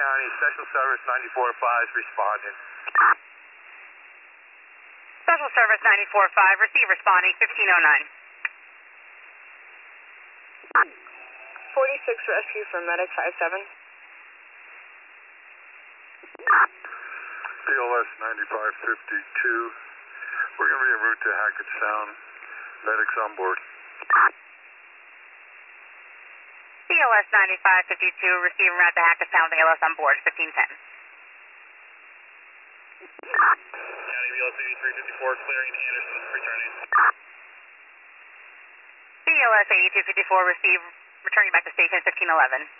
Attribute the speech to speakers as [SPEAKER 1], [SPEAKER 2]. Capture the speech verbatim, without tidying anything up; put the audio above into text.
[SPEAKER 1] County, Special Service ninety-four point five is responding.
[SPEAKER 2] Special Service ninety-four point five, receive responding, fifteen oh nine.
[SPEAKER 3] forty-six rescue from medic five seven.
[SPEAKER 4] P L S ninety-five fifty-two. We're going to be en route to Hackett Sound. Medics on board.
[SPEAKER 2] P L S ninety-five fifty-two, receive route to Hackett Sound, A L S on board, fifteen ten.
[SPEAKER 1] County, B L S eighty-three fifty-four, clearing Anderson, returning.
[SPEAKER 2] B L S eighty-two fifty-four, receive, returning back to station fifteen eleven.